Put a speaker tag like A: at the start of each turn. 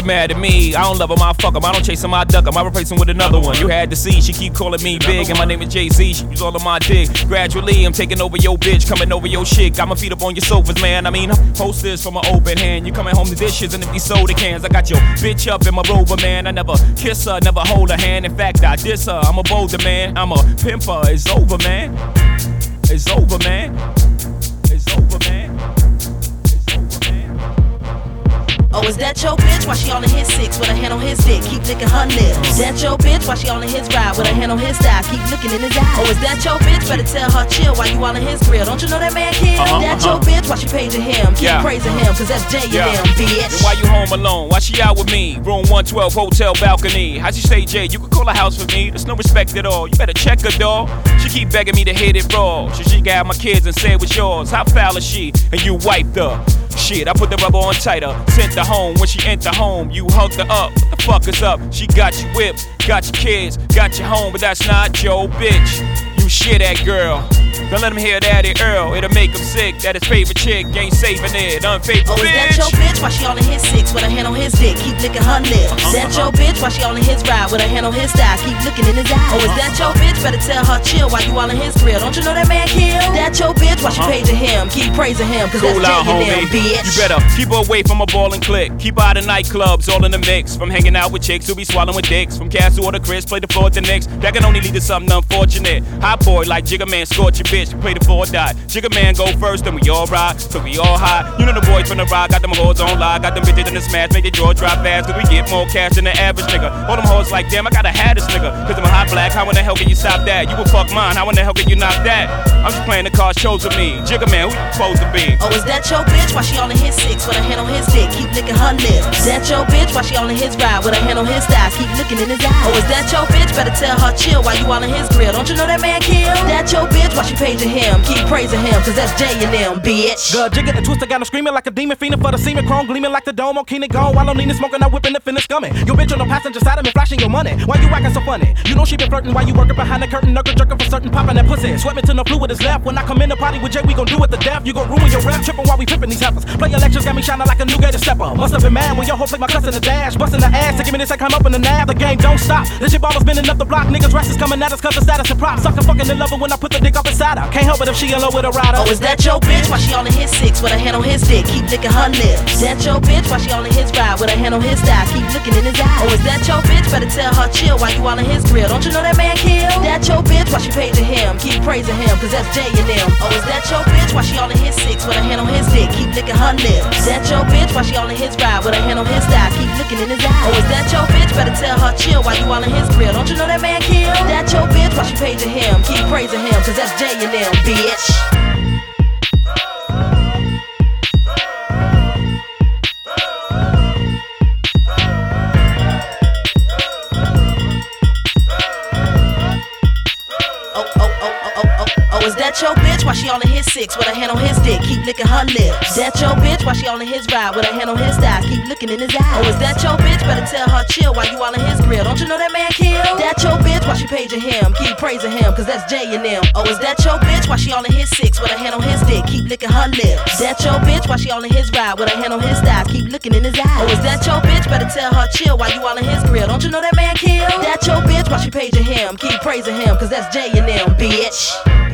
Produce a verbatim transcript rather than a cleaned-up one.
A: mad at me. I don't love him, I fuck him. I don't chase him, I duck him. I replace him with another one. You had to see, she keep calling me big, and my name is Jay-Z. She was all on my dick. Gradually, I'm taking over your bitch, coming over your shit. Got my feet up on your sofas, man. I mean, post this from an open hand. You coming home to dishes and empty soda cans. I got your bitch up in my rover, man. I never kiss her, never hold her hand. In fact, I diss her. I'm a bolder man. I'm a pimper. It's over, man. It's over, man. It's over, man.
B: Oh, is that your bitch? Why she all in his six with a hand on his dick? Keep licking her lips. That your bitch? Why she all in his ride with a hand on his thigh? Keep looking in his eyes. Oh, is that your bitch? Better tell her chill while you all in his grill. Don't you know that man kill?
A: Uh-huh,
B: that
A: uh-huh.
B: your bitch? Why she paging him? Keep
A: Yeah.
B: praising him, cause that's Jay
A: Yeah.
B: and them, bitch.
A: Then why you home alone? Why she out with me? Room one twelve, hotel balcony. How she say, Jay? You can call a house for me. There's no respect at all. You better check her, dawg. She keep begging me to hit it raw. So she got my kids and say it was yours. How foul is she? And you wiped her. Shit, I put the rubber on tighter. Sent her home. When she enter home, you hugged her up. What the fuck is up? She got you whipped, got your kids, got you home, but that's not your bitch. You shit that girl. Don't let him hear Daddy Earl. It'll make him sick that his favorite chick ain't saving it. Unfaithful
B: Oh, is
A: bitch.
B: that your bitch? Why she all in his six with a hand on his dick? Keep licking her lips.
A: Uh-huh.
B: That your bitch? Why she all in his ride with a hand on his thigh? Keep looking in his eyes. Oh, is that your bitch? Better tell her chill while you all in his grill. Don't you know that man kill? That your bitch? Why she
A: Uh-huh.
B: paging him? Keep praising him, cause
A: Cool
B: that's
A: out,
B: Jay and
A: homie.
B: them, bitch.
A: You better keep her away from a ball and click. Keep her out of nightclubs, all in the mix. From hanging out with chicks who be swallowing dicks. From cats who order Chris, play the floor at the Knicks. That can only lead to something unfortunate. Hot boy like Jigga Man, scored your bitch. Play the floor, die. Jigga Man go first, then we all ride. So we all high. You know the boys from the ride, got them hoes on live. Got them bitches in the smash, make their jaw drop fast. Cause we get more cash than the average nigga. All them hoes like, damn, I gotta have this nigga. Cause I'm a hot black, how in the hell can you stop that? You will fuck mine, how in the hell can you knock that? I'm just playing the cards chose with me. Jigga Man, who you supposed to be?
B: Oh, is that your bitch? Why she all in his six with a hand on his dick? Keep licking her lips. That your bitch? Why she all in his ride with a hand on his thighs? Keep looking in his eyes. Oh, is that your bitch? Better tell her chill while you all in his grill. Don't you know that man kill? That your bitch? Why she paging him? Keep praising him, cause that's Jay and them, bitch.
C: Good jigger and twister got him screaming like a demon, fiending for the semen, chrome gleaming like the dome on Keenan gone. While I'm leaning, smoking, I'm whipping the finish coming. Your bitch on the passenger side of me, flashing your money. Why you acting so funny? You know she been flirting while you working behind the curtain, knuckle jerking for certain, popping that pussy. Sweat me till no fluid is left. When I come in the party with Jay, we gon' do it to death. You gon' ruin your rap, tripping while we pippin' these heifers. Play elections got me shining like a new gator stepper. Must have been mad when your hoe played my cuss in the dash, busting the ass to give me this, I come up in the nab. The game don't stop. This shit ballers spinning up the block. Niggas rashes coming at us cause the status and props. Suckin' fucking in love when I put the dick up inside her. Can't help it if she in love with a rider.
B: Oh, is that your bitch? Why she all in his six with a hand on his dick? Keep licking her lips. That your bitch? Why she all in his ride with a hand on his thigh? Keep looking in his eyes. Oh, is that your bitch? Better tell her chill while you all in his grill. Don't you know that man kill? That your bitch? Why she paging him? Keep praising him, cause that's Jay and them. Oh, is that your bitch? Why she all in his six with a hand on his dick? Keep licking her lips. That your bitch? Why she all in his ride with a hand on his thigh? Keep looking in his eyes. Oh, is that your bitch? Better tell her chill while you all in his grill. Don't you know that man kill? That your bitch? Why she paging him? Keep praising him, cause that's Jay and them, bitch. Oh, is that your bitch? Why she all in his six with a hand on his dick? Keep licking her lips. That your bitch? Why she all in his ride with a hand on his thigh? Keep looking in his eyes. Oh, is that your bitch? Better tell her chill while you all in his grill. Don't you know that man kill? That your bitch? Why she paging him? Keep praising him, cause that's Jay and them. Oh, is that your bitch? Why she all in his six with a hand on his dick? Keep licking her lips. That your bitch? Why she all in his ride with a hand on his thigh? Keep looking in his eyes. Oh, is that your bitch? Better tell her chill while you all in his grill. Don't you know that man kill? That your bitch? Why she paging him? Keep praising him, cause that's Jay and them, bitch.